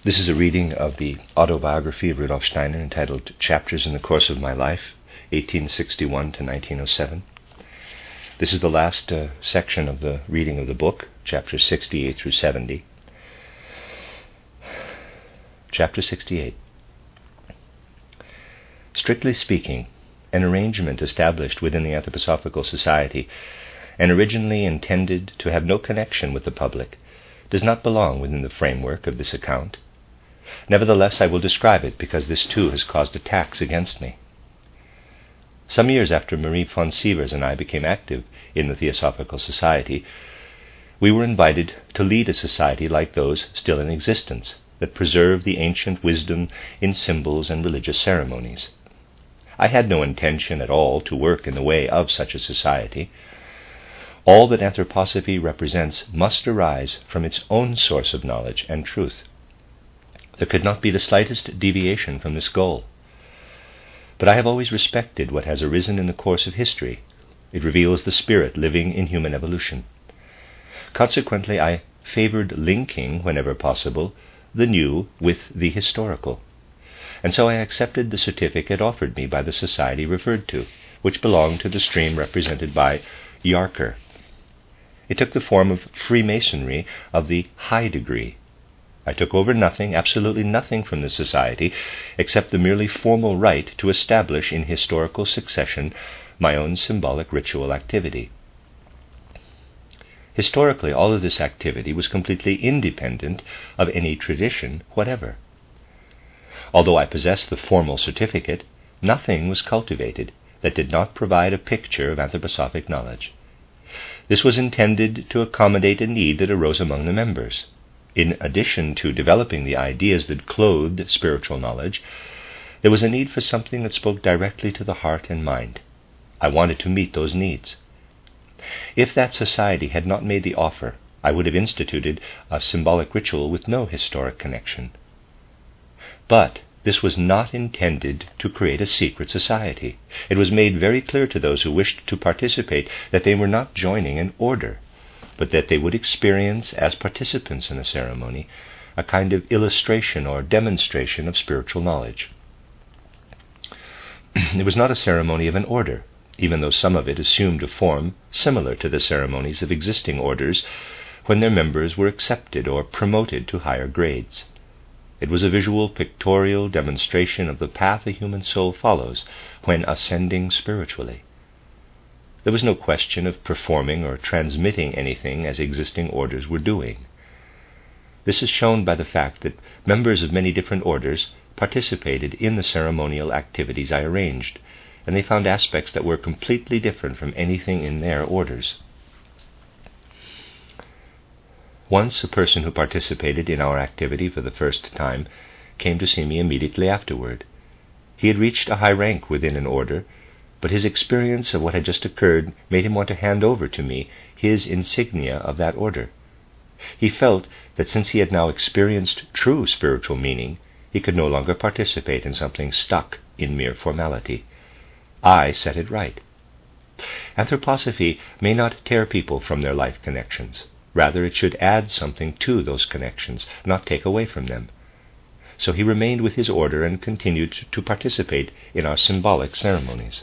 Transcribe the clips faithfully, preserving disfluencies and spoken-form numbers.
This is a reading of the autobiography of Rudolf Steiner entitled Chapters in the Course of My Life, eighteen sixty-one to nineteen oh seven. This is the last uh, section of the reading of the book, chapters sixty-eight through seventy. Chapter sixty-eight. Strictly speaking, an arrangement established within the Anthroposophical Society and originally intended to have no connection with the public does not belong within the framework of this account. Nevertheless, I will describe it because this too has caused attacks against me. Some years after Marie von Sievers and I became active in the Theosophical Society, we were invited to lead a society like those still in existence that preserve the ancient wisdom in symbols and religious ceremonies. I had no intention at all to work in the way of such a society. All that anthroposophy represents must arise from its own source of knowledge and truth. There could not be the slightest deviation from this goal. But I have always respected what has arisen in the course of history. It reveals the spirit living in human evolution. Consequently, I favored linking, whenever possible, the new with the historical. And so I accepted the certificate offered me by the society referred to, which belonged to the stream represented by Yarker. It took the form of Freemasonry of the high degree. I took over nothing, absolutely nothing from the society, except the merely formal right to establish in historical succession my own symbolic ritual activity. Historically, all of this activity was completely independent of any tradition whatever. Although I possessed the formal certificate, nothing was cultivated that did not provide a picture of anthroposophic knowledge. This was intended to accommodate a need that arose among the members. In addition to developing the ideas that clothed spiritual knowledge, there was a need for something that spoke directly to the heart and mind. I wanted to meet those needs. If that society had not made the offer, I would have instituted a symbolic ritual with no historic connection. But this was not intended to create a secret society. It was made very clear to those who wished to participate that they were not joining an order, but that they would experience, as participants in a ceremony, a kind of illustration or demonstration of spiritual knowledge. It was not a ceremony of an order, even though some of it assumed a form similar to the ceremonies of existing orders when their members were accepted or promoted to higher grades. It was a visual, pictorial demonstration of the path a human soul follows when ascending spiritually. There was no question of performing or transmitting anything as existing orders were doing. This is shown by the fact that members of many different orders participated in the ceremonial activities I arranged, and they found aspects that were completely different from anything in their orders. Once a person who participated in our activity for the first time came to see me immediately afterward. He had reached a high rank within an order, but his experience of what had just occurred made him want to hand over to me his insignia of that order. He felt that since he had now experienced true spiritual meaning, he could no longer participate in something stuck in mere formality. I set it right. Anthroposophy may not tear people from their life connections. Rather, it should add something to those connections, not take away from them. So he remained with his order and continued to participate in our symbolic ceremonies.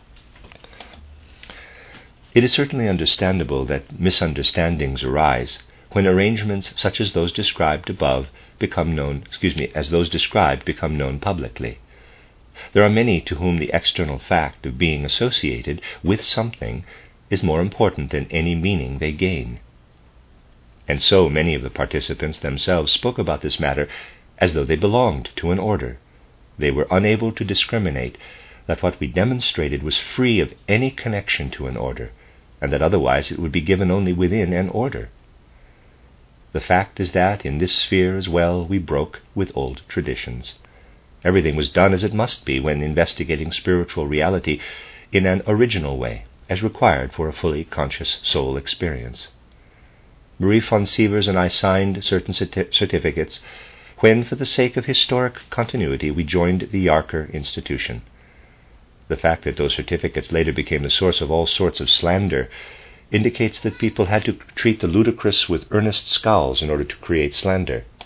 It is certainly understandable that misunderstandings arise when arrangements such as those described above become known, excuse me, as those described become known publicly. There are many to whom the external fact of being associated with something is more important than any meaning they gain. And so many of the participants themselves spoke about this matter as though they belonged to an order. They were unable to discriminate that what we demonstrated was free of any connection to an order, and that otherwise it would be given only within an order. The fact is that in this sphere as well we broke with old traditions. Everything was done as it must be when investigating spiritual reality in an original way, as required for a fully conscious soul experience. Marie von Sievers and I signed certain certi- certificates when, for the sake of historic continuity, we joined the Yarker institution. The fact that those certificates later became the source of all sorts of slander indicates that people had to treat the ludicrous with earnest scowls in order to create slander.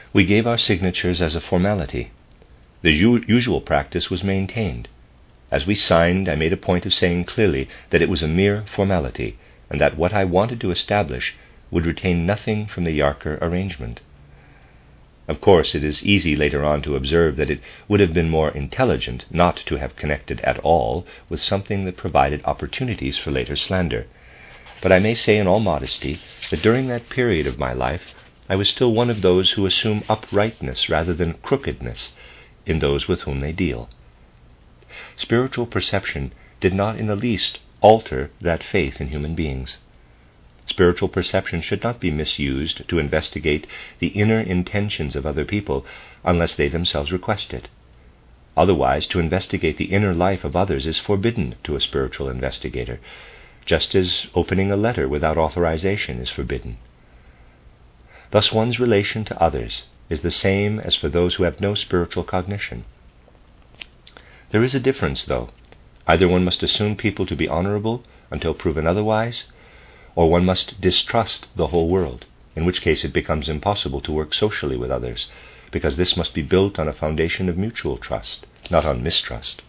We gave our signatures as a formality. The u- usual practice was maintained. As we signed, I made a point of saying clearly that it was a mere formality, and that what I wanted to establish would retain nothing from the Yarker arrangement. Of course, it is easy later on to observe that it would have been more intelligent not to have connected at all with something that provided opportunities for later slander. But I may say in all modesty that during that period of my life I was still one of those who assume uprightness rather than crookedness in those with whom they deal. Spiritual perception did not in the least alter that faith in human beings. Spiritual perception should not be misused to investigate the inner intentions of other people unless they themselves request it. Otherwise, to investigate the inner life of others is forbidden to a spiritual investigator, just as opening a letter without authorization is forbidden. Thus one's relation to others is the same as for those who have no spiritual cognition. There is a difference, though. Either one must assume people to be honorable until proven otherwise, or one must distrust the whole world, in which case it becomes impossible to work socially with others, because this must be built on a foundation of mutual trust, not on mistrust.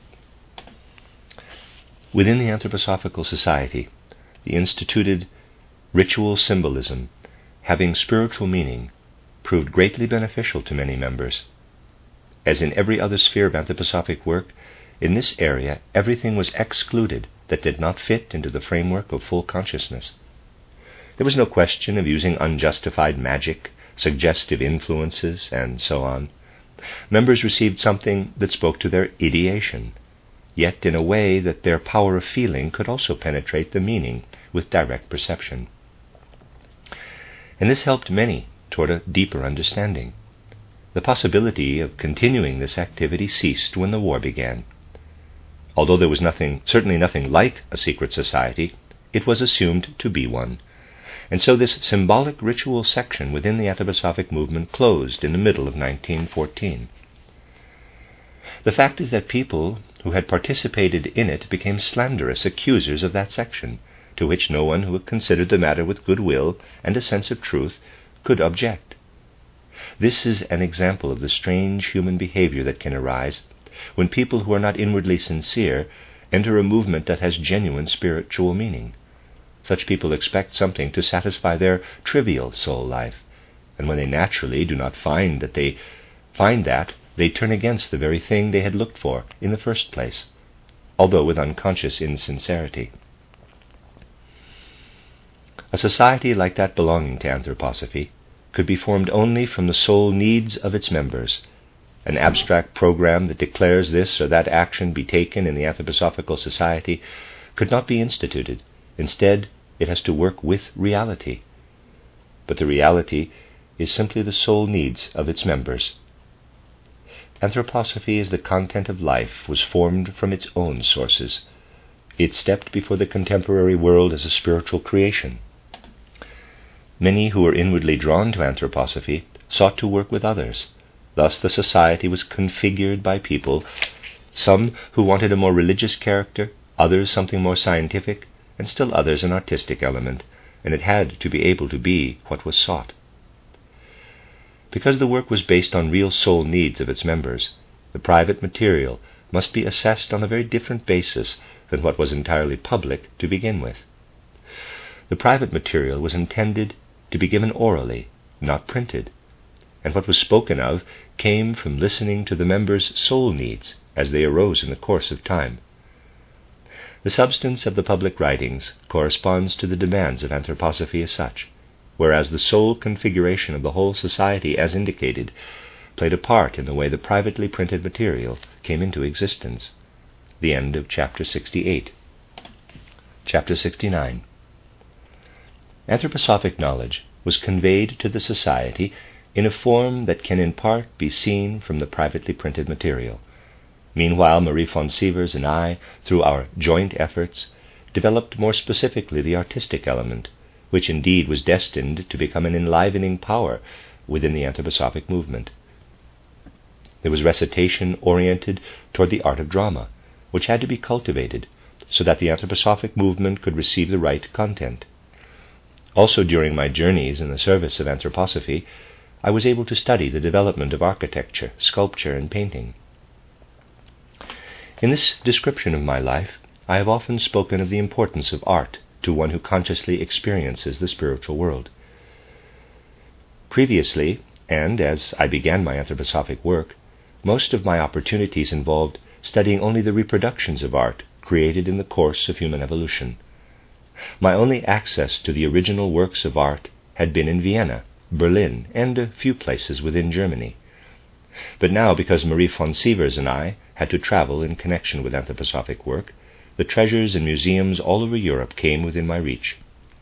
Within the Anthroposophical Society, the instituted ritual symbolism, having spiritual meaning, proved greatly beneficial to many members. As in every other sphere of anthroposophic work, in this area everything was excluded that did not fit into the framework of full consciousness. There was no question of using unjustified magic, suggestive influences, and so on. Members received something that spoke to their ideation, yet in a way that their power of feeling could also penetrate the meaning with direct perception. And this helped many toward a deeper understanding. The possibility of continuing this activity ceased when the war began. Although there was nothing, certainly nothing like a secret society, it was assumed to be one. And so this symbolic ritual section within the anthroposophic movement closed in the middle of nineteen fourteen. The fact is that people who had participated in it became slanderous accusers of that section, to which no one who considered the matter with goodwill and a sense of truth could object. This is an example of the strange human behavior that can arise when people who are not inwardly sincere enter a movement that has genuine spiritual meaning. Such people expect something to satisfy their trivial soul life, and when they naturally do not find that they find that, they turn against the very thing they had looked for in the first place, although with unconscious insincerity. A society like that belonging to anthroposophy could be formed only from the sole needs of its members. An abstract program that declares this or that action be taken in the Anthroposophical Society could not be instituted. Instead, it has to work with reality. But the reality is simply the sole needs of its members. Anthroposophy as the content of life was formed from its own sources. It stepped before the contemporary world as a spiritual creation. Many who were inwardly drawn to anthroposophy sought to work with others. Thus the society was configured by people, some who wanted a more religious character, others something more scientific, and still others an artistic element, and it had to be able to be what was sought. Because the work was based on real soul needs of its members, the private material must be assessed on a very different basis than what was entirely public to begin with. The private material was intended to be given orally, not printed, and what was spoken of came from listening to the members' soul needs as they arose in the course of time. The substance of the public writings corresponds to the demands of anthroposophy as such, whereas the soul configuration of the whole society, as indicated, played a part in the way the privately printed material came into existence. The end of chapter sixty-eight. Chapter sixty-nine. Anthroposophic knowledge was conveyed to the society in a form that can in part be seen from the privately printed material. Meanwhile, Marie von Sievers and I, through our joint efforts, developed more specifically the artistic element, which indeed was destined to become an enlivening power within the anthroposophic movement. There was recitation oriented toward the art of drama, which had to be cultivated so that the anthroposophic movement could receive the right content. Also, during my journeys in the service of anthroposophy, I was able to study the development of architecture, sculpture, and painting. In this description of my life, I have often spoken of the importance of art to one who consciously experiences the spiritual world. Previously, and as I began my anthroposophic work, most of my opportunities involved studying only the reproductions of art created in the course of human evolution. My only access to the original works of art had been in Vienna, Berlin, and a few places within Germany. But now, because Marie von Sievers and I had to travel in connection with anthroposophic work, the treasures and museums all over Europe came within my reach.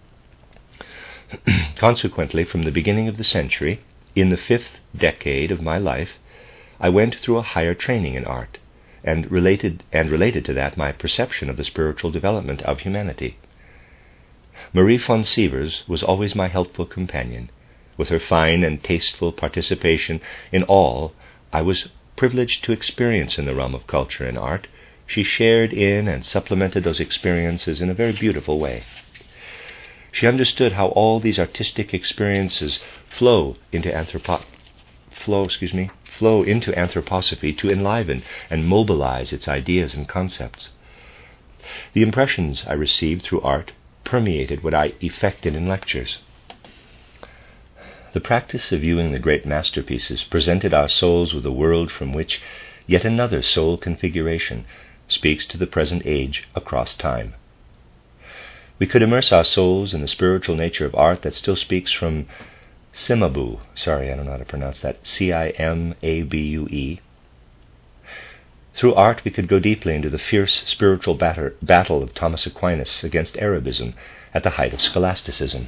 Consequently, from the beginning of the century, in the fifth decade of my life, I went through a higher training in art, and related, and related to that my perception of the spiritual development of humanity. Marie von Sievers was always my helpful companion. With her fine and tasteful participation in all I was privileged to experience in the realm of culture and art, she shared in and supplemented those experiences in a very beautiful way. She understood how all these artistic experiences flow into anthropo- flow, excuse me, flow into anthroposophy to enliven and mobilize its ideas and concepts. The impressions I received through art permeated what I effected in lectures. The practice of viewing the great masterpieces presented our souls with a world from which yet another soul configuration speaks to the present age across time. We could immerse our souls in the spiritual nature of art that still speaks from Cimabue, sorry, I don't know how to pronounce that, C I M A B U E. Through art we could go deeply into the fierce spiritual batter, battle of Thomas Aquinas against Arabism at the height of scholasticism.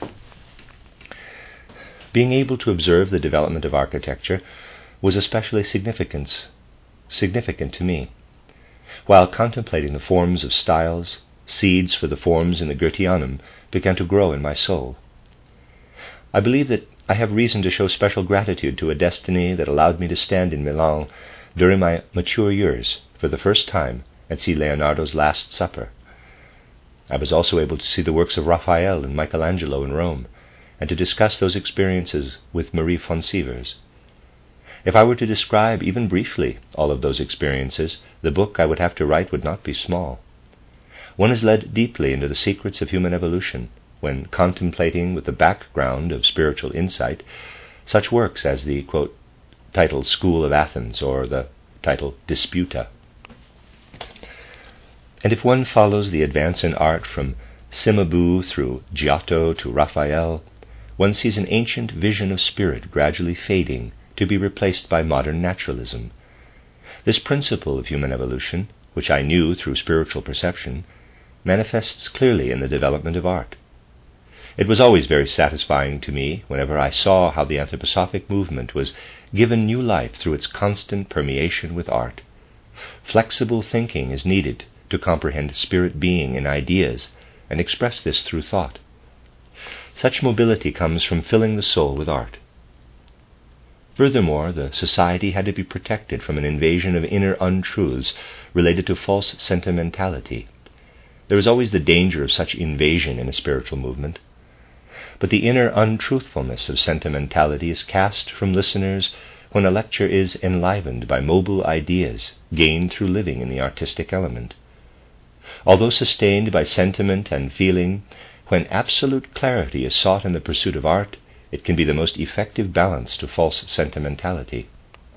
Being able to observe the development of architecture was especially significant, significant to me. While contemplating the forms of styles, seeds for the forms in the Goetheanum began to grow in my soul. I believe that I have reason to show special gratitude to a destiny that allowed me to stand in Milan during my mature years for the first time and see Leonardo's Last Supper. I was also able to see the works of Raphael and Michelangelo in Rome, and to discuss those experiences with Marie von Sievers. If I were to describe, even briefly, all of those experiences, the book I would have to write would not be small. One is led deeply into the secrets of human evolution when contemplating with the background of spiritual insight such works as the, quote, title School of Athens or the title Disputa. And if one follows the advance in art from Cimabue through Giotto to Raphael, one sees an ancient vision of spirit gradually fading to be replaced by modern naturalism. This principle of human evolution, which I knew through spiritual perception, manifests clearly in the development of art. It was always very satisfying to me whenever I saw how the anthroposophic movement was given new life through its constant permeation with art. Flexible thinking is needed to comprehend spirit being in ideas and express this through thought. Such mobility comes from filling the soul with art. Furthermore, the society had to be protected from an invasion of inner untruths related to false sentimentality. There is always the danger of such invasion in a spiritual movement. But the inner untruthfulness of sentimentality is cast from listeners when a lecture is enlivened by mobile ideas gained through living in the artistic element. Although sustained by sentiment and feeling, when absolute clarity is sought in the pursuit of art, it can be the most effective balance to false sentimentality.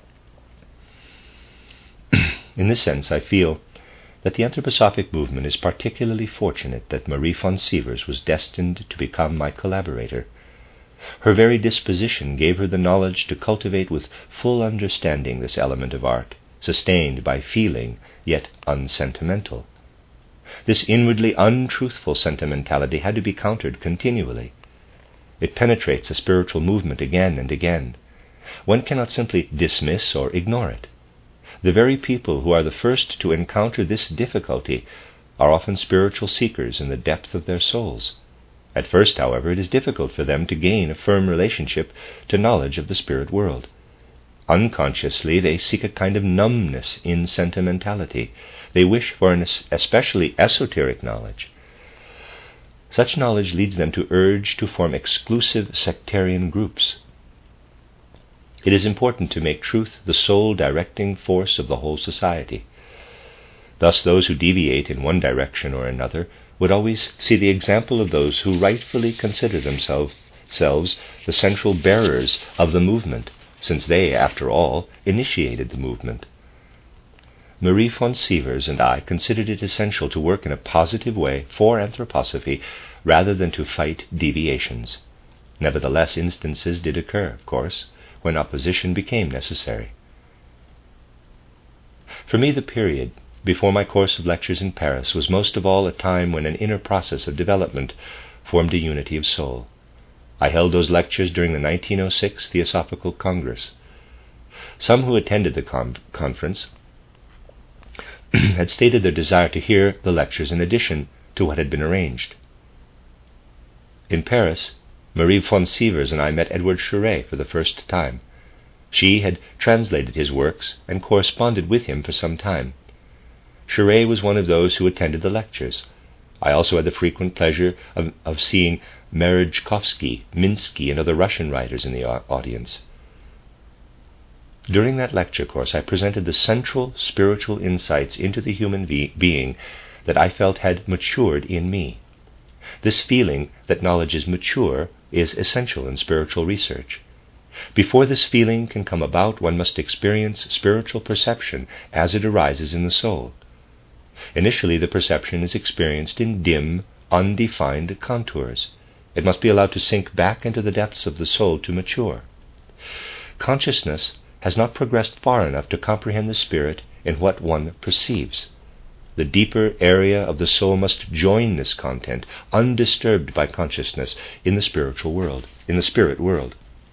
In this sense, I feel that the anthroposophic movement is particularly fortunate that Marie von Sievers was destined to become my collaborator. Her very disposition gave her the knowledge to cultivate with full understanding this element of art, sustained by feeling, yet unsentimental. This inwardly untruthful sentimentality had to be countered continually. It penetrates a spiritual movement again and again. One cannot simply dismiss or ignore it. The very people who are the first to encounter this difficulty are often spiritual seekers in the depth of their souls. At first, however, it is difficult for them to gain a firm relationship to knowledge of the spirit world. Unconsciously, they seek a kind of numbness in sentimentality. They wish for an especially esoteric knowledge. Such knowledge leads them to urge to form exclusive sectarian groups. it is important to make truth the sole directing force of the whole society. Thus those who deviate in one direction or another would always see the example of those who rightfully consider themselves the central bearers of the movement, since they, after all, initiated the movement. Marie von Sievers and I considered it essential to work in a positive way for anthroposophy rather than to fight deviations. Nevertheless, instances did occur, of course, when opposition became necessary. For me, the period before my course of lectures in Paris was most of all a time when an inner process of development formed a unity of soul. I held those lectures during the nineteen oh six Theosophical Congress. Some who attended the con- conference had stated their desire to hear the lectures in addition to what had been arranged. In Paris, Marie von Sievers and I met Edward Cheret for the first time. She had translated his works and corresponded with him for some time. Cheret was one of those who attended the lectures. I also had the frequent pleasure of, of seeing Merezhkovsky, Minsky, and other Russian writers in the audience. During that lecture course, I presented the central spiritual insights into the human be- being that I felt had matured in me. This feeling that knowledge is mature is essential in spiritual research. Before this feeling can come about, one must experience spiritual perception as it arises in the soul. Initially, the perception is experienced in dim, undefined contours. It must be allowed to sink back into the depths of the soul to mature. Consciousness has not progressed far enough to comprehend the spirit in what one perceives. The deeper area of the soul must join this content, undisturbed by consciousness, in the spiritual world, in the spirit world.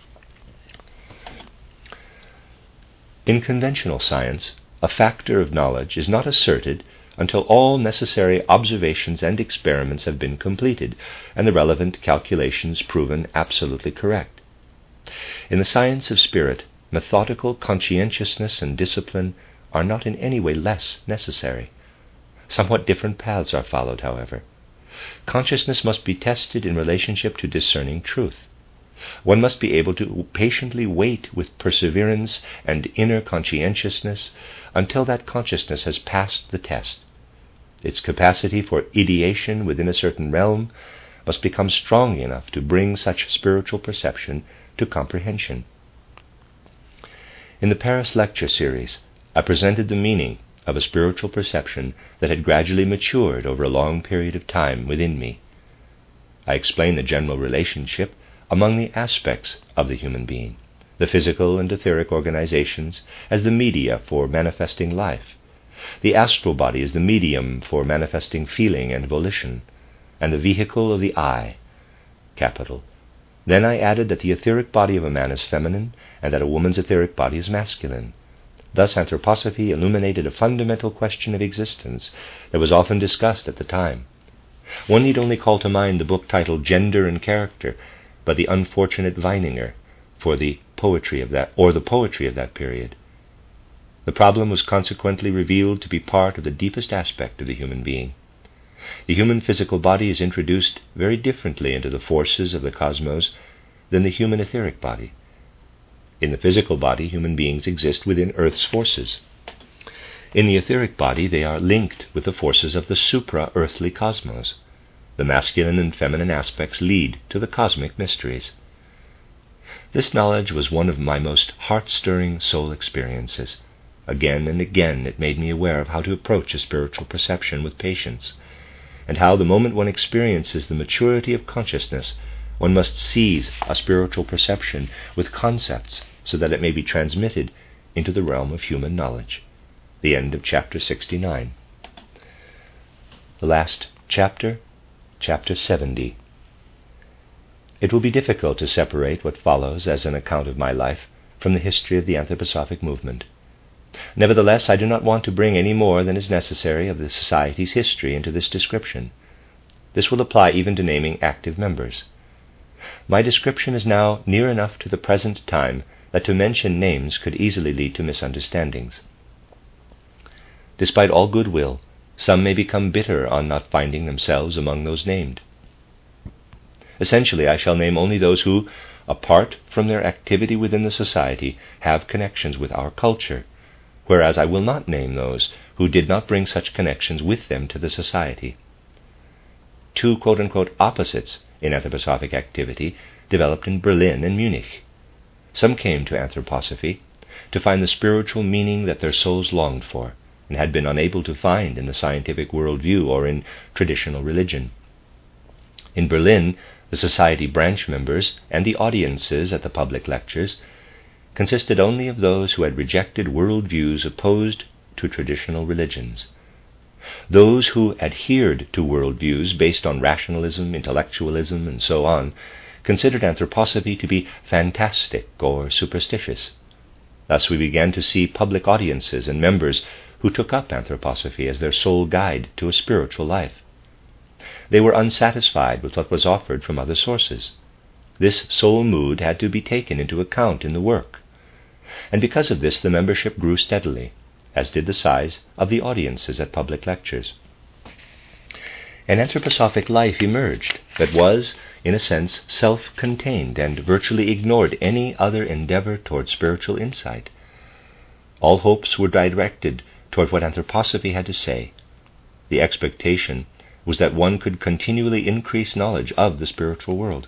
In conventional science, a factor of knowledge is not asserted until all necessary observations and experiments have been completed and the relevant calculations proven absolutely correct. In the science of spirit, methodical conscientiousness and discipline are not in any way less necessary. Somewhat different paths are followed, however. Consciousness must be tested in relationship to discerning truth. One must be able to patiently wait with perseverance and inner conscientiousness until that consciousness has passed the test. Its capacity for ideation within a certain realm must become strong enough to bring such spiritual perception to comprehension. In the Paris lecture series, I presented the meaning of a spiritual perception that had gradually matured over a long period of time within me. I explained the general relationship among the aspects of the human being, the physical and etheric organizations as the media for manifesting life, the astral body as the medium for manifesting feeling and volition, and the vehicle of the I, capital. Then I added that the etheric body of a man is feminine and that a woman's etheric body is masculine. Thus anthroposophy illuminated a fundamental question of existence that was often discussed at the time. One need only call to mind the book titled Gender and Character by the unfortunate Weininger for the poetry of that or the poetry of that period. The problem was consequently revealed to be part of the deepest aspect of the human being. The human physical body is introduced very differently into the forces of the cosmos than the human etheric body. In the physical body, human beings exist within Earth's forces. In the etheric body, they are linked with the forces of the supra-earthly cosmos. The masculine and feminine aspects lead to the cosmic mysteries. This knowledge was one of my most heart-stirring soul experiences. Again and again it made me aware of how to approach a spiritual perception with patience, and how the moment one experiences the maturity of consciousness, one must seize a spiritual perception with concepts so that it may be transmitted into the realm of human knowledge. The end of chapter sixty-nine. The last chapter, chapter seventy. It will be difficult to separate what follows as an account of my life from the history of the anthroposophic movement. Nevertheless, I do not want to bring any more than is necessary of the Society's history into this description. This will apply even to naming active members. My description is now near enough to the present time that to mention names could easily lead to misunderstandings. Despite all goodwill, some may become bitter on not finding themselves among those named. Essentially, I shall name only those who, apart from their activity within the society, have connections with our culture, whereas I will not name those who did not bring such connections with them to the society. Two quote-unquote opposites in anthroposophic activity developed in Berlin and Munich. Some came to anthroposophy to find the spiritual meaning that their souls longed for and had been unable to find in the scientific worldview or in traditional religion. In Berlin, the society branch members and the audiences at the public lectures consisted only of those who had rejected worldviews opposed to traditional religions. Those who adhered to worldviews based on rationalism, intellectualism, and so on considered anthroposophy to be fantastic or superstitious. Thus we began to see public audiences and members who took up anthroposophy as their sole guide to a spiritual life. They were unsatisfied with what was offered from other sources. This sole mood had to be taken into account in the work, and because of this the membership grew steadily, as did the size of the audiences at public lectures. An anthroposophic life emerged that was, in a sense, self-contained and virtually ignored any other endeavor toward spiritual insight. All hopes were directed toward what anthroposophy had to say. The expectation was that one could continually increase knowledge of the spiritual world.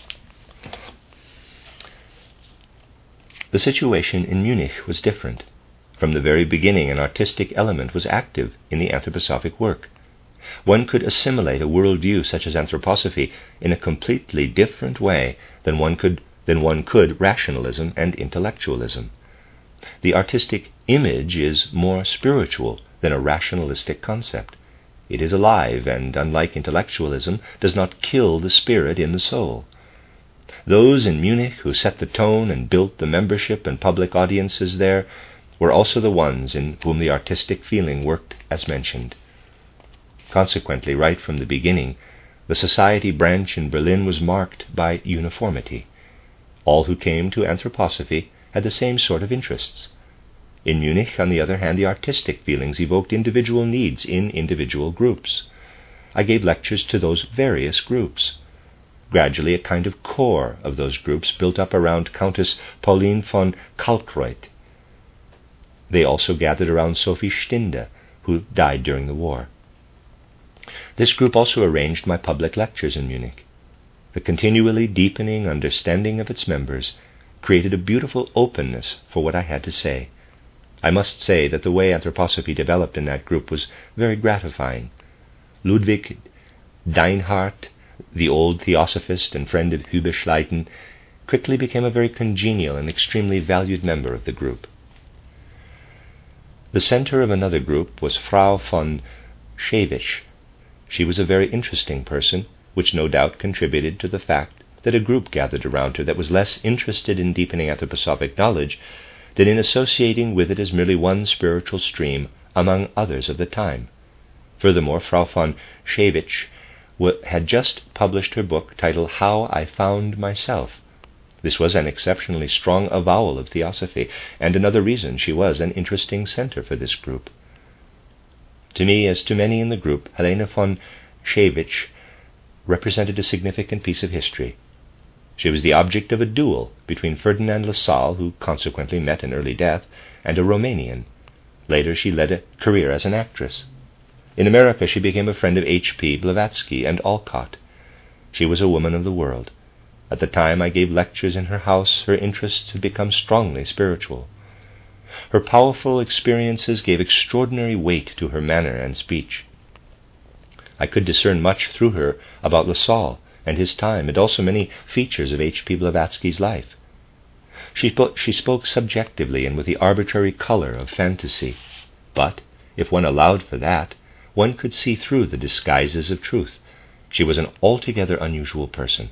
The situation in Munich was different. From the very beginning, an artistic element was active in the anthroposophic work. One could assimilate a worldview such as anthroposophy in a completely different way than one could than one could rationalism and intellectualism. The artistic image is more spiritual than a rationalistic concept. It is alive and, unlike intellectualism, does not kill the spirit in the soul. Those in Munich who set the tone and built the membership and public audiences there were also the ones in whom the artistic feeling worked as mentioned. Consequently, right from the beginning, the society branch in Berlin was marked by uniformity. All who came to anthroposophy had the same sort of interests. In Munich, on the other hand, the artistic feelings evoked individual needs in individual groups. I gave lectures to those various groups. Gradually, a kind of core of those groups built up around Countess Pauline von Kalkreuth. They also gathered around Sophie Stinde, who died during the war. This group also arranged my public lectures in Munich. The continually deepening understanding of its members created a beautiful openness for what I had to say. I must say that the way anthroposophy developed in that group was very gratifying. Ludwig Deinhardt, the old theosophist and friend of Hübe Schleiten, quickly became a very congenial and extremely valued member of the group. The center of another group was Frau von Schewitsch. She was a very interesting person, which no doubt contributed to the fact that a group gathered around her that was less interested in deepening anthroposophic knowledge than in associating with it as merely one spiritual stream among others of the time. Furthermore, Frau von Schewitsch had just published her book titled How I Found Myself. This was an exceptionally strong avowal of theosophy, and another reason she was an interesting center for this group. To me, as to many in the group, Helene von Schewitsch represented a significant piece of history. She was the object of a duel between Ferdinand Lassalle, who consequently met an early death, and a Romanian. Later she led a career as an actress. In America she became a friend of H P Blavatsky and Alcott. She was a woman of the world. At the time I gave lectures in her house, her interests had become strongly spiritual. Her powerful experiences gave extraordinary weight to her manner and speech. I could discern much through her about Lassalle and his time, and also many features of H P Blavatsky's life. She, spo- she spoke subjectively and with the arbitrary color of fantasy, but, if one allowed for that, one could see through the disguises of truth. She was an altogether unusual person.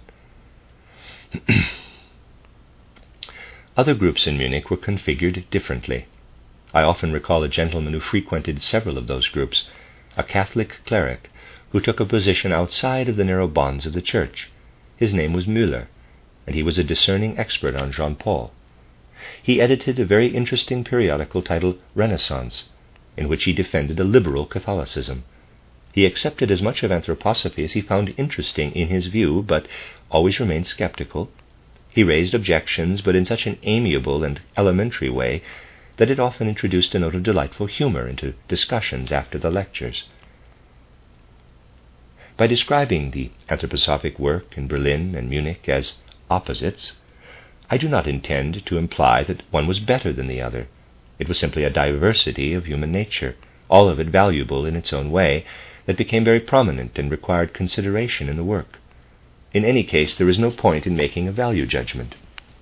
Other groups in Munich were configured differently. I often recall a gentleman who frequented several of those groups, a Catholic cleric who took a position outside of the narrow bonds of the Church. His name was Müller, and he was a discerning expert on Jean Paul. He edited a very interesting periodical titled Renaissance, in which he defended a liberal Catholicism. He accepted as much of anthroposophy as he found interesting in his view, but always remained skeptical. He raised objections, but in such an amiable and elementary way that it often introduced a note of delightful humor into discussions after the lectures. By describing the anthroposophic work in Berlin and Munich as opposites, I do not intend to imply that one was better than the other. It was simply a diversity of human nature, all of it valuable in its own way, that became very prominent and required consideration in the work. In any case, there is no point in making a value judgment.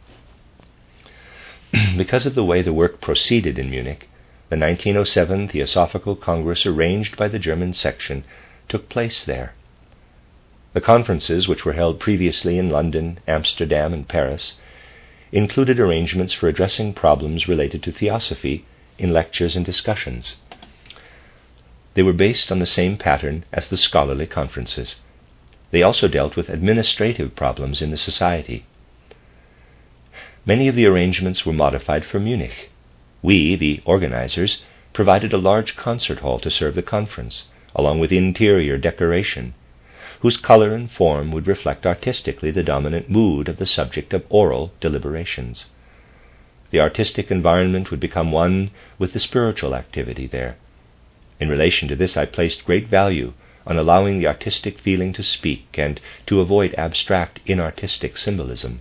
Because of the way the work proceeded in Munich, the nineteen oh seven Theosophical Congress arranged by the German section took place there. The conferences, which were held previously in London, Amsterdam, and Paris, included arrangements for addressing problems related to theosophy in lectures and discussions. They were based on the same pattern as the scholarly conferences. They also dealt with administrative problems in the society. Many of the arrangements were modified for Munich. We, the organizers, provided a large concert hall to serve the conference, along with interior decoration, whose color and form would reflect artistically the dominant mood of the subject of oral deliberations. The artistic environment would become one with the spiritual activity there. In relation to this, I placed great value on allowing the artistic feeling to speak and to avoid abstract, inartistic symbolism.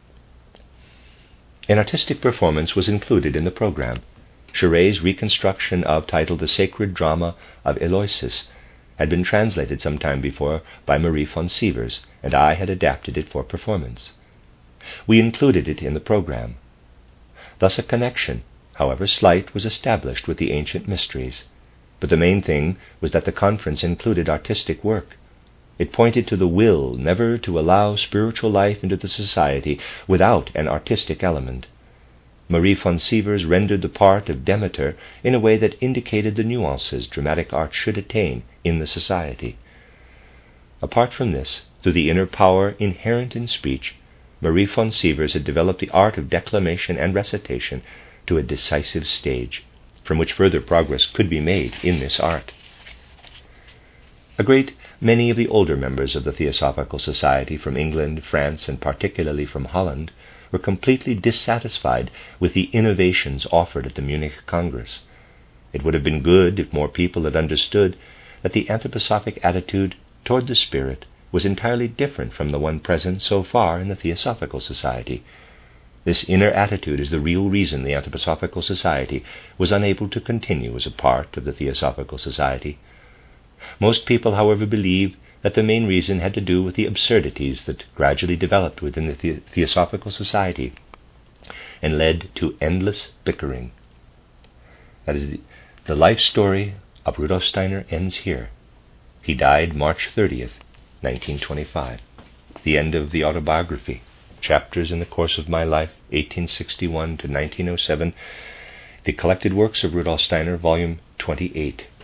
An artistic performance was included in the program. Chouret's reconstruction of, titled The Sacred Drama of Eleusis, had been translated some time before by Marie von Sievers, and I had adapted it for performance. We included it in the program. Thus a connection, however slight, was established with the ancient mysteries. But the main thing was that the conference included artistic work. It pointed to the will never to allow spiritual life into the society without an artistic element. Marie von Sievers rendered the part of Demeter in a way that indicated the nuances dramatic art should attain in the society. Apart from this, through the inner power inherent in speech, Marie von Sievers had developed the art of declamation and recitation to a decisive stage, from which further progress could be made in this art. A great many of the older members of the Theosophical Society from England, France, and particularly from Holland were completely dissatisfied with the innovations offered at the Munich Congress. It would have been good if more people had understood that the anthroposophic attitude toward the spirit was entirely different from the one present so far in the Theosophical Society. This inner attitude is the real reason the Anthroposophical Society was unable to continue as a part of the Theosophical Society. Most people, however, believe that the main reason had to do with the absurdities that gradually developed within the, the- Theosophical Society and led to endless bickering. That is, the, the life story of Rudolf Steiner ends here. He died March thirtieth, nineteen twenty-five. The end of the autobiography. Chapters in the Course of My Life, eighteen sixty-one to nineteen oh seven. The Collected Works of Rudolf Steiner, Volume twenty-eight.